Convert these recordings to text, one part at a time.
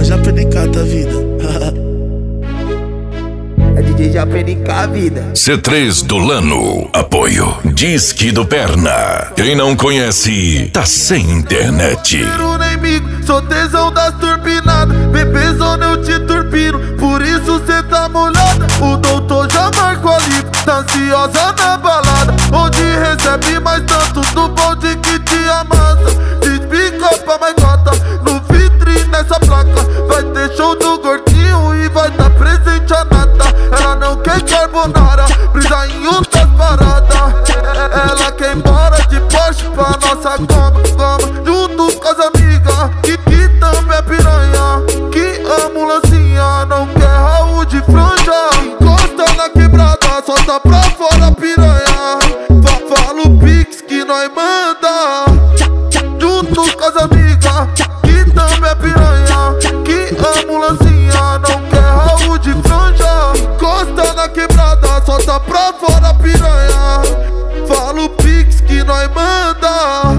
Japa NK da vida. É DJ Japa NK a vida. C3 do Lano. Apoio Disque do Perna. Quem não conhece, tá sem internet. Sou tesão das turbinadas, bebezona eu te turpino, por isso cê tá molhada. O doutor já marcou a lipo, tá ansiosa na balada, onde recebe mais tanto no bonde que te amassa. Desbica pra mais gota, no vitrine nessa placa, vai ter show do gordinho e vai tá presente a nata. Ela não quer carbonara, brisa em outras paradas. Ela quer ir embora de Porsche pra nossa goma, junto com as amigas, que também é piranha, que amo lancinha, não quer Raul de franja. Encosta na quebrada, solta pra fora piranha. Fala o Pix que nós manda, junto com as amigas, que também é piranha, que amo lancinha, não quer Raul de franja. Encosta na quebrada, solta pra fora piranha. Fala o Pix que nós manda.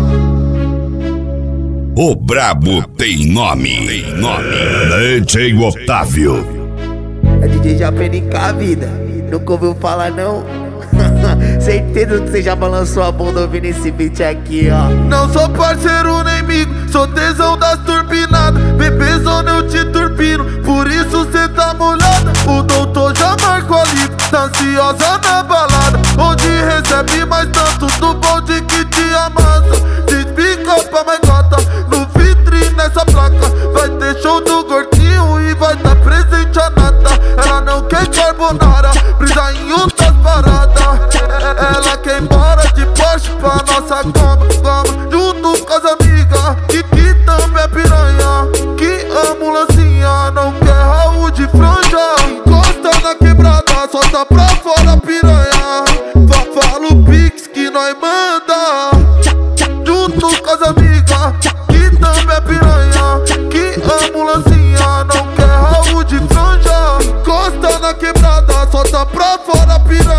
O brabo tem nome. DJ Otávio. É DJ Japa NK a vida. Nunca ouviu falar não? Certeza que você já balançou a bunda ouvindo esse beat aqui, ó. Não sou parceiro nem amigo, sou tesão das turbinadas, bebezona eu te turpino, por isso cê tá molhada. O doutor já marcou a lipo, tá ansiosa na balada, onde recebe mais tanto do bonde que te amassa. Desbica pra mais gota, no vitrine nessa placa, vai ter show do gordinho e vai tá presente a nata. Ela não quer carbonara, brisa em outras paradas. Ela quer ir embora de Porsche pra nossa goma, junto com as amigas, que também é piranha, que amo lancinha, não quer Raul de franja. Encosta na quebrada, solta pra fora piranha. Fala o Pix que nós manda, junto com as amigas, que também é piranha, que amo lancinha, não quer Raul de franja. Encosta na quebrada, solta pra fora piranha.